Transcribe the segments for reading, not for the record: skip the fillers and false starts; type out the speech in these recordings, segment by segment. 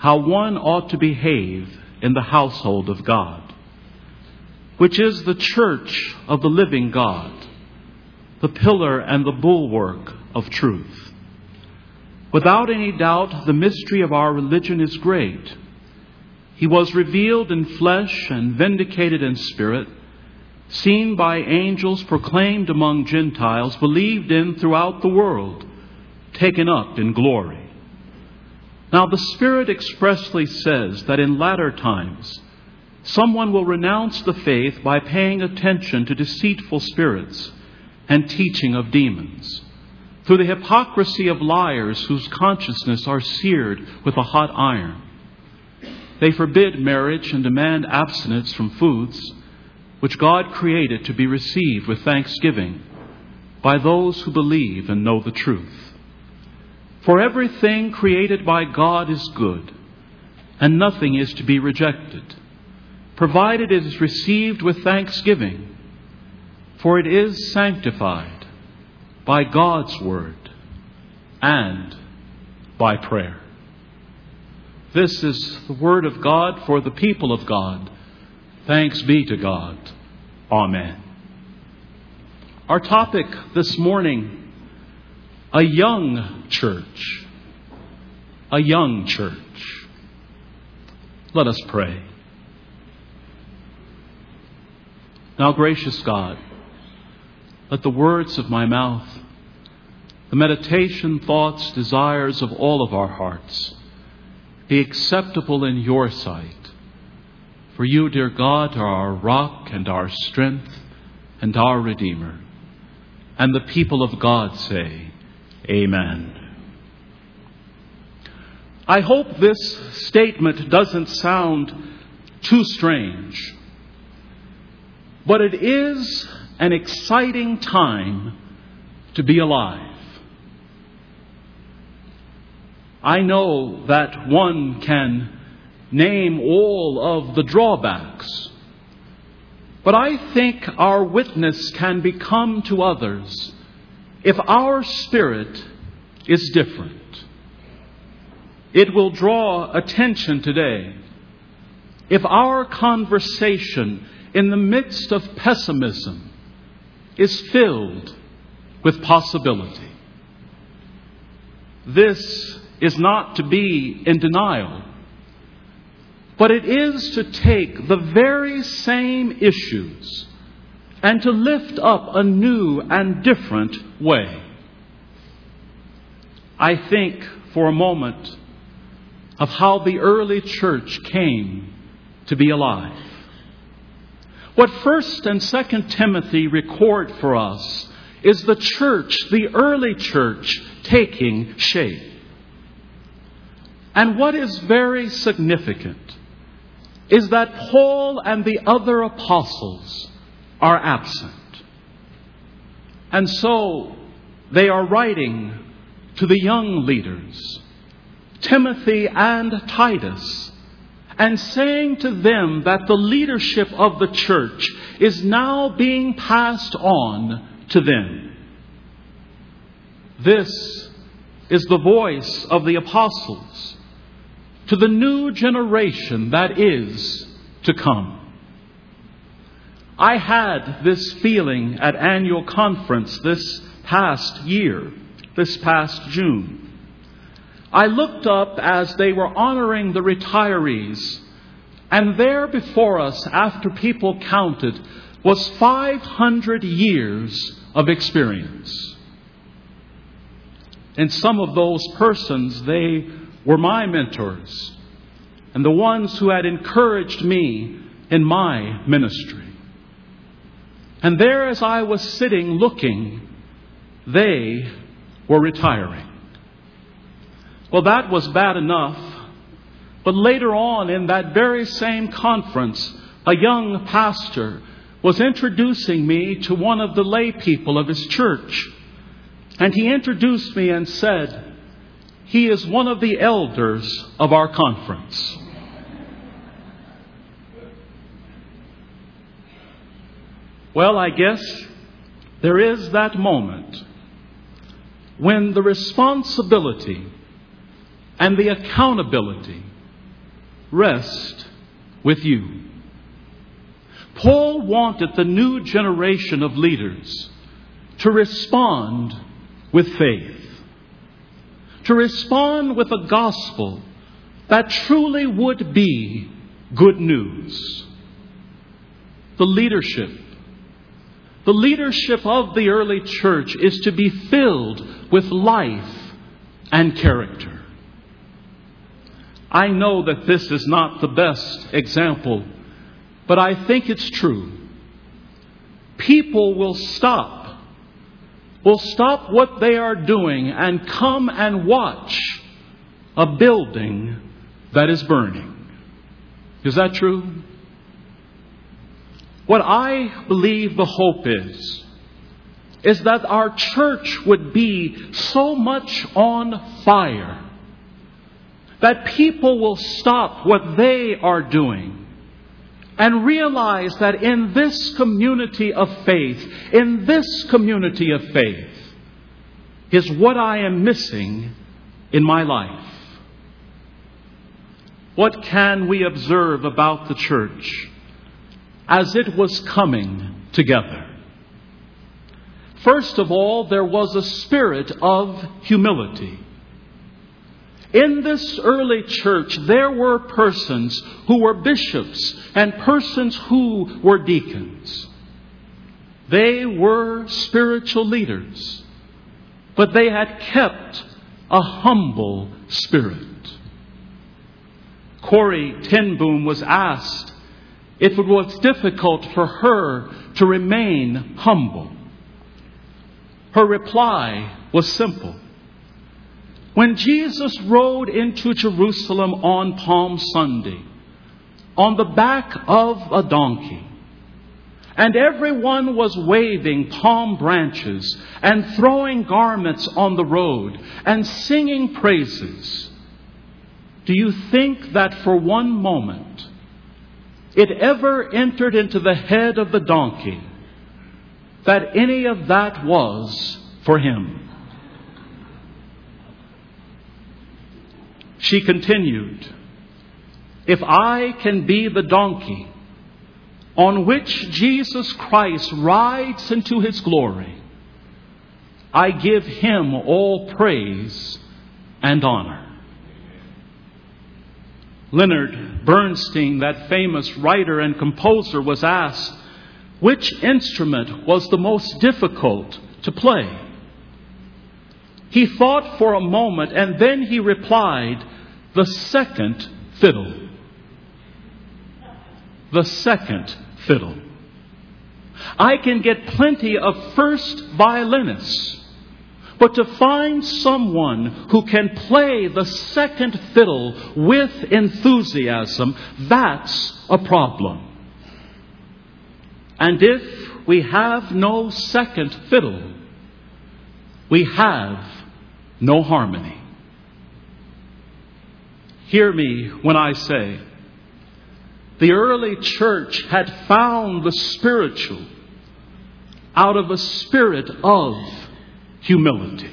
how one ought to behave in the household of God, which is the church of the living God, the pillar and the bulwark of truth. Without any doubt, the mystery of our religion is great. He was revealed in flesh and vindicated in spirit, seen by angels, proclaimed among Gentiles, believed in throughout the world, taken up in glory. Now the Spirit expressly says that in latter times someone will renounce the faith by paying attention to deceitful spirits and teaching of demons, through the hypocrisy of liars whose consciences are seared with a hot iron. They forbid marriage and demand abstinence from foods which God created to be received with thanksgiving by those who believe and know the truth. For everything created by God is good, and nothing is to be rejected, provided it is received with thanksgiving, for it is sanctified by God's word and by prayer. This is the word of God for the people of God. Thanks be to God. Amen. Our topic this morning: a young church. A young church. Let us pray. Now, gracious God, let the words of my mouth, the meditation, thoughts, desires of all of our hearts be acceptable in your sight. For you, dear God, are our rock and our strength and our Redeemer. And the people of God say, Amen. I hope this statement doesn't sound too strange, but it is an exciting time to be alive. I know that one can name all of the drawbacks, but I think our witness can become to others if our spirit is different. It will draw attention today if our conversation in the midst of pessimism is filled with possibility. This is not to be in denial, but it is to take the very same issues and to lift up a new and different way. I think for a moment of how the early church came to be alive. What 1st and 2nd Timothy record for us is the church, the early church, taking shape. And what is very significant is that Paul and the other apostles are absent. And so they are writing to the young leaders, Timothy and Titus, and saying to them that the leadership of the church is now being passed on to them. This is the voice of the apostles to the new generation that is to come. I had this feeling at annual conference this past year, this past June. I looked up as they were honoring the retirees, and there before us, after people counted, was 500 years of experience. And some of those persons, they were my mentors and the ones who had encouraged me in my ministry. And there, as I was sitting looking, they were retiring. Well, that was bad enough. But later on in that very same conference, a young pastor was introducing me to one of the lay people of his church. And he introduced me and said, he is one of the elders of our conference. Well, I guess there is that moment when the responsibility and the accountability rest with you. Paul wanted the new generation of leaders to respond with faith, to respond with a gospel that truly would be good news. The leadership of the early church is to be filled with life and character. I know that this is not the best example, but I think it's true. People will stop what they are doing and come and watch a building that is burning. Is that true? What I believe the hope is that our church would be so much on fire that people will stop what they are doing and realize that in this community of faith is what I am missing in my life. What can we observe about the church as it was coming together? First of all, there was a spirit of humility. In this early church, there were persons who were bishops and persons who were deacons. They were spiritual leaders, but they had kept a humble spirit. Corrie ten Boom was asked if it was difficult for her to remain humble. Her reply was simple. When Jesus rode into Jerusalem on Palm Sunday, on the back of a donkey, and everyone was waving palm branches and throwing garments on the road and singing praises, do you think that for one moment it ever entered into the head of the donkey that any of that was for him? She continued, if I can be the donkey on which Jesus Christ rides into his glory, I give him all praise and honor. Leonard Bernstein, that famous writer and composer, was asked which instrument was the most difficult to play. He thought for a moment and then he replied, the second fiddle. The second fiddle. I can get plenty of first violinists, but to find someone who can play the second fiddle with enthusiasm, that's a problem. And if we have no second fiddle, we have no harmony. Hear me when I say, the early church had found the spiritual out of a spirit of humility.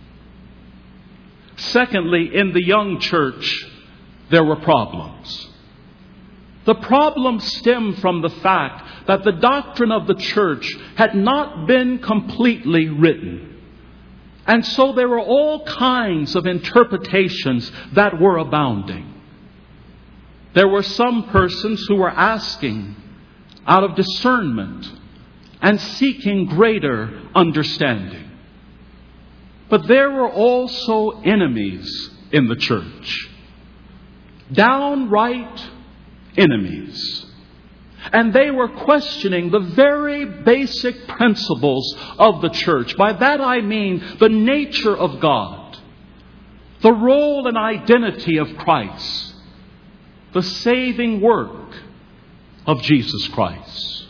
Secondly, in the young church, there were problems. The problems stem from the fact that the doctrine of the church had not been completely written. And so there were all kinds of interpretations that were abounding. There were some persons who were asking out of discernment and seeking greater understanding. But there were also enemies in the church. Downright enemies. And they were questioning the very basic principles of the church. By that I mean the nature of God, the role and identity of Christ, the saving work of Jesus Christ.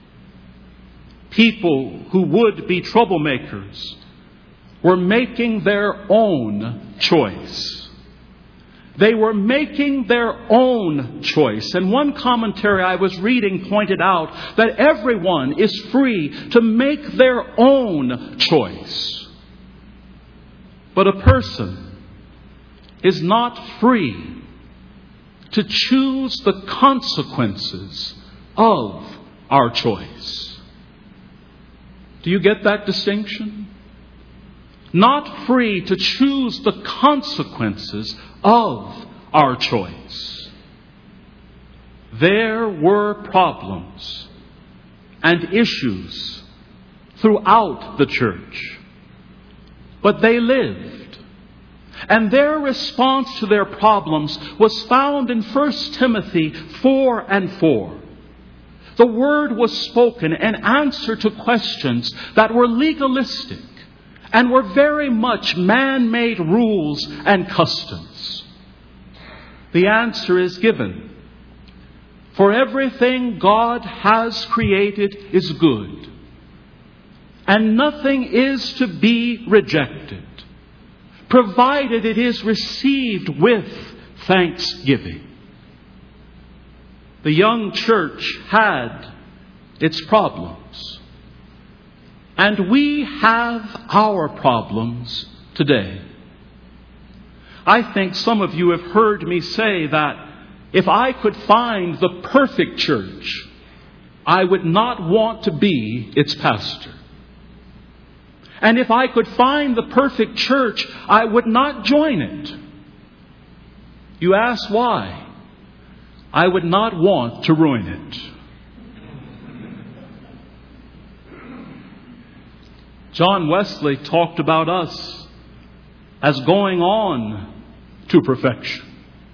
People who would be troublemakers were making their own choice. They were making their own choice. And one commentary I was reading pointed out that everyone is free to make their own choice. But a person is not free to choose the consequences of our choice. Do you get that distinction? Not free to choose the consequences of our choice. There were problems and issues throughout the church, but they lived. And their response to their problems was found in 1 Timothy 4:4. The word was spoken in answer to questions that were legalistic and were very much man-made rules and customs. The answer is given. For everything God has created is good, and nothing is to be rejected, provided it is received with thanksgiving. The young church had its problems, and we have our problems today. I think some of you have heard me say that if I could find the perfect church, I would not want to be its pastor. And if I could find the perfect church, I would not join it. You ask why? I would not want to ruin it. John Wesley talked about us as going on to perfection.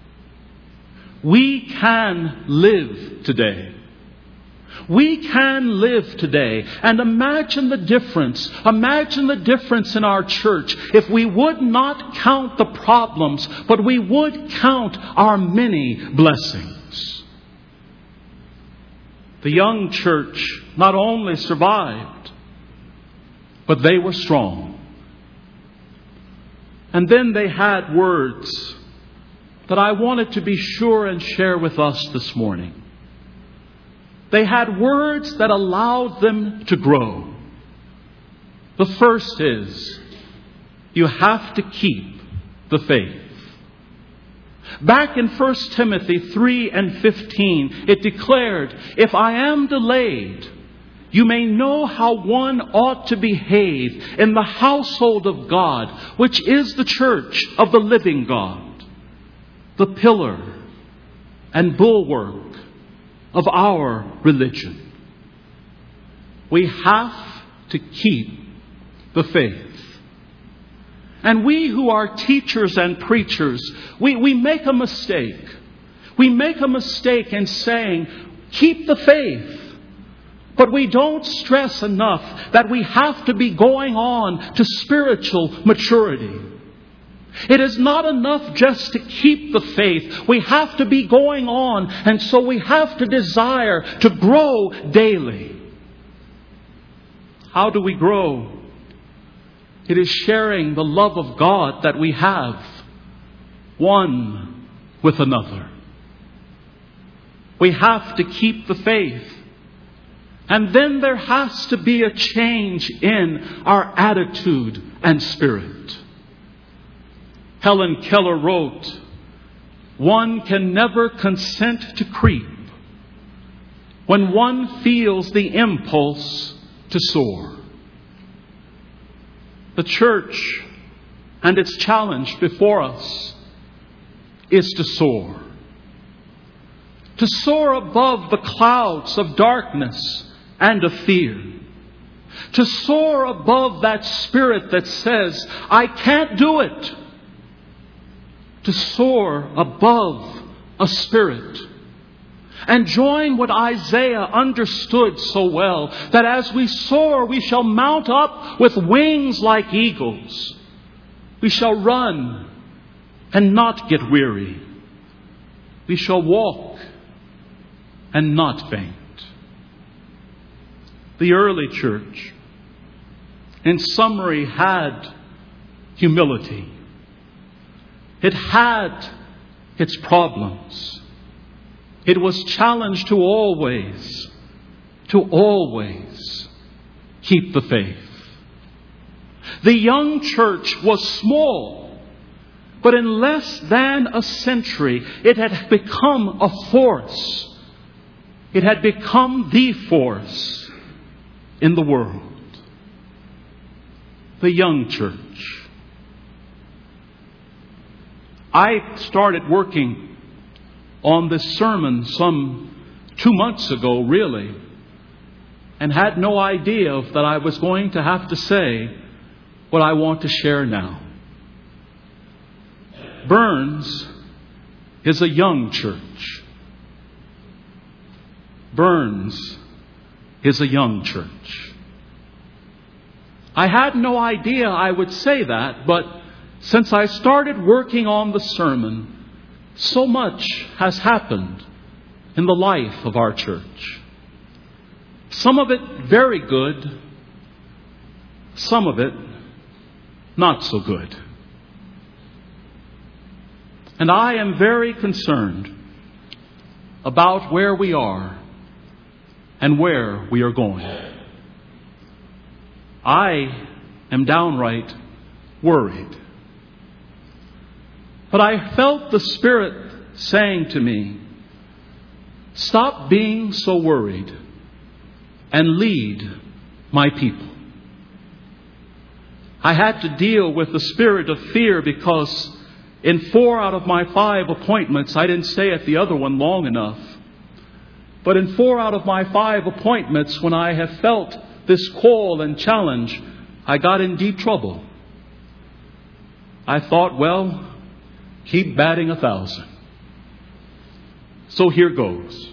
We can live today. We can live today. And imagine the difference. Imagine the difference in our church if we would not count the problems, but we would count our many blessings. The young church not only survived, but they were strong. And then they had words that I wanted to be sure and share with us this morning. They had words that allowed them to grow. The first is, you have to keep the faith. Back in 1 Timothy 3:15, it declared, if I am delayed, you may know how one ought to behave in the household of God, which is the church of the living God, the pillar and bulwark of our religion. We have to keep the faith. And we who are teachers and preachers, we make a mistake. We make a mistake in saying, keep the faith. But we don't stress enough that we have to be going on to spiritual maturity. It is not enough just to keep the faith. We have to be going on, and so we have to desire to grow daily. How do we grow? It is sharing the love of God that we have one with another. We have to keep the faith. And then there has to be a change in our attitude and spirit. Helen Keller wrote, one can never consent to creep when one feels the impulse to soar. The church and its challenge before us is to soar. To soar above the clouds of darkness and of fear. To soar above that spirit that says, I can't do it. To soar above a spirit. And join what Isaiah understood so well, that as we soar, we shall mount up with wings like eagles. We shall run and not get weary. We shall walk and not faint. The early church, in summary, had humility. It had its problems. It was challenged to always keep the faith. The young church was small, But in less than a century, it had become a force. It had become the force in the world. The young church. I started working on this sermon some 2 months ago, really, and had no idea that I was going to have to say what I want to share now. Burns is a young church. Burns is a young church. I had no idea I would say that, but since I started working on the sermon, so much has happened in the life of our church. Some of it very good, some of it not so good. And I am very concerned about where we are and where we are going. I am downright worried. But I felt the Spirit saying to me, stop being so worried and lead my people. I had to deal with the spirit of fear because in 4 out of my 5 appointments, I didn't stay at the other one long enough. But in 4 out of my 5 appointments, when I have felt this call and challenge, I got in deep trouble. I thought, well, keep batting 1,000. So here goes.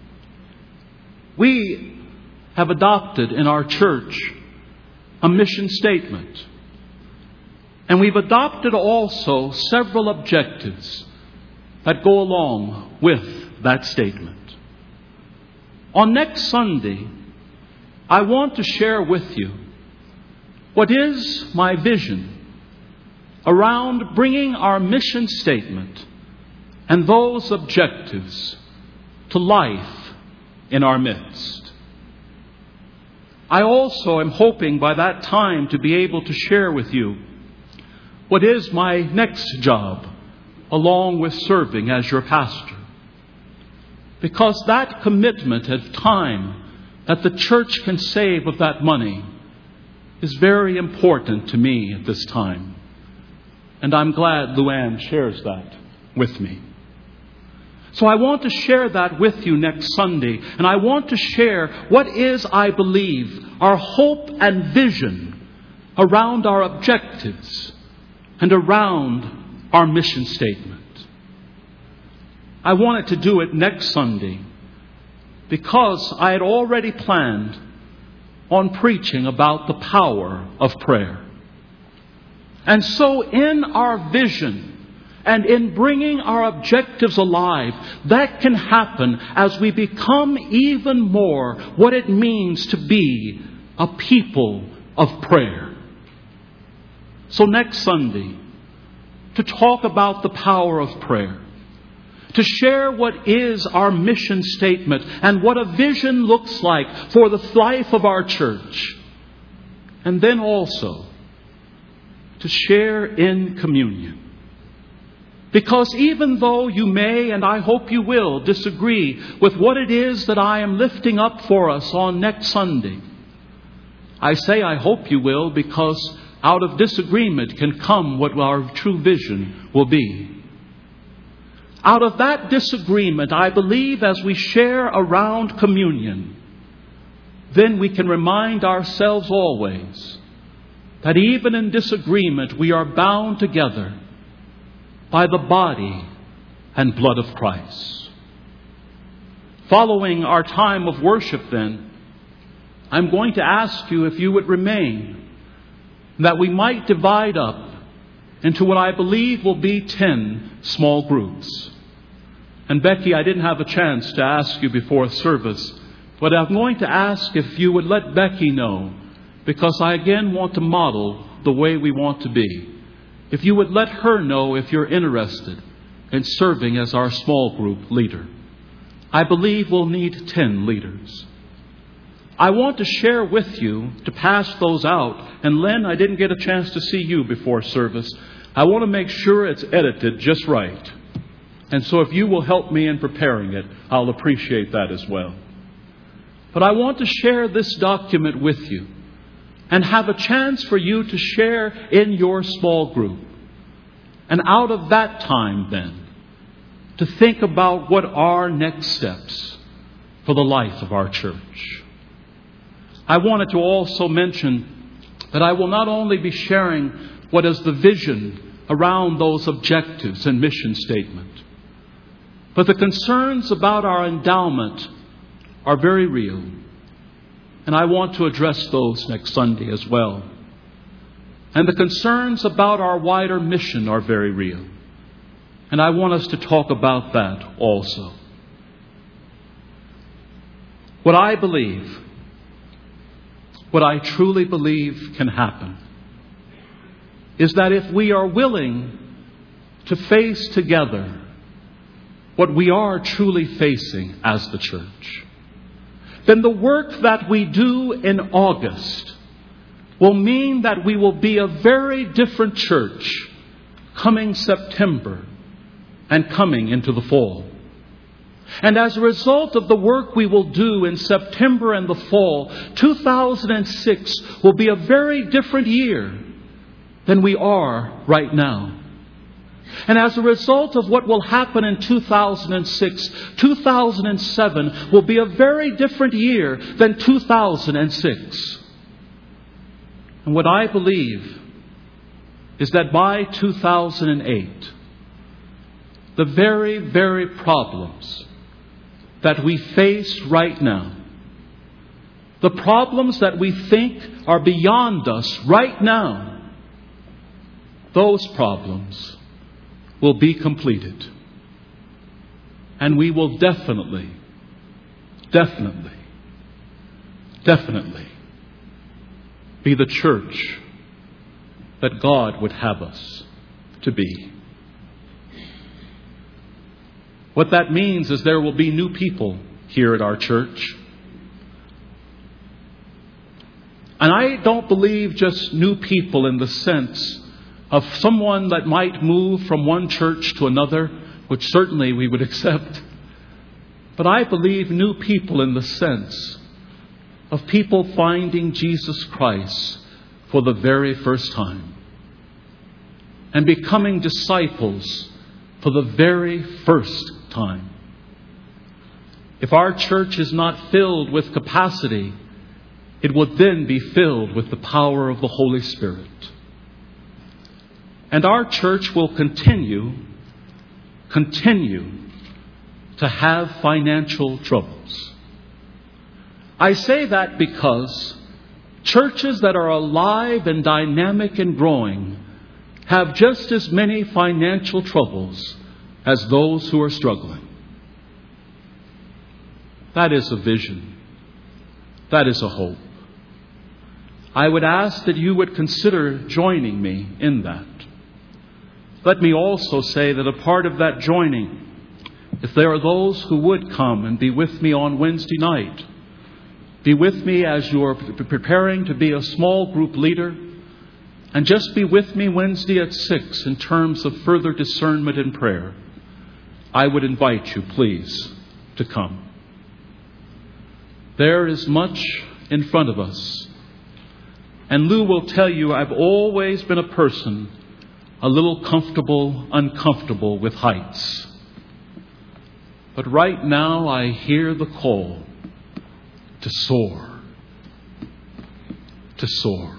We have adopted in our church a mission statement. And we've adopted also several objectives that go along with that statement. On next Sunday, I want to share with you what is my vision around bringing our mission statement and those objectives to life in our midst. I also am hoping by that time to be able to share with you what is my next job, along with serving as your pastor. Because that commitment of time that the church can save of that money is very important to me at this time. And I'm glad Luann shares that with me. So I want to share that with you next Sunday. And I want to share what is, I believe, our hope and vision around our objectives and around our mission statement. I wanted to do it next Sunday because I had already planned on preaching about the power of prayer. And so in our vision and in bringing our objectives alive, that can happen as we become even more what it means to be a people of prayer. So next Sunday, to talk about the power of prayer, to share what is our mission statement and what a vision looks like for the life of our church. And then also to share in communion. Because even though you may, and I hope you will, disagree with what it is that I am lifting up for us on next Sunday, I say I hope you will because out of disagreement can come what our true vision will be. Out of that disagreement, I believe as we share around communion, then we can remind ourselves always that even in disagreement we are bound together by the body and blood of Christ. Following our time of worship then, I'm going to ask you if you would remain, that we might divide up into what I believe will be 10 small groups. And Becky, I didn't have a chance to ask you before service, but I'm going to ask if you would let Becky know, because I again want to model the way we want to be. If you would let her know if you're interested in serving as our small group leader. I believe we'll need 10 leaders. I want to share with you, to pass those out. And Len, I didn't get a chance to see you before service. I want to make sure it's edited just right. And so if you will help me in preparing it, I'll appreciate that as well. But I want to share this document with you and have a chance for you to share in your small group. And out of that time then, to think about what are next steps for the life of our church. I wanted to also mention that I will not only be sharing what is the vision around those objectives and mission statement, but the concerns about our endowment are very real. And I want to address those next Sunday as well. And the concerns about our wider mission are very real. And I want us to talk about that also. What I believe, what I truly believe can happen, is that if we are willing to face together what we are truly facing as the church, then the work that we do in August will mean that we will be a very different church coming September and coming into the fall. And as a result of the work we will do in September and the fall, 2006 will be a very different year than we are right now. And as a result of what will happen in 2006, 2007 will be a very different year than 2006. And what I believe is that by 2008, the very, very problems that we face right now, the problems that we think are beyond us right now, those problems will be completed. And we will definitely be the church that God would have us to be. What that means is there will be new people here at our church. And I don't believe just new people in the sense of someone that might move from one church to another, which certainly we would accept. But I believe new people in the sense of people finding Jesus Christ for the very first time and becoming disciples for the very first time. If our church is not filled with capacity, it would then be filled with the power of the Holy Spirit. And our church will continue to have financial troubles. I say that because churches that are alive and dynamic and growing have just as many financial troubles as those who are struggling. That is a vision. That is a hope. I would ask that you would consider joining me in that. Let me also say that a part of that joining, if there are those who would come and be with me on Wednesday night, be with me as you're preparing to be a small group leader, and just be with me Wednesday at 6 in terms of further discernment and prayer, I would invite you, please, to come. There is much in front of us. And Lou will tell you, I've always been a person a little uncomfortable with heights. But right now I hear the call to soar. To soar.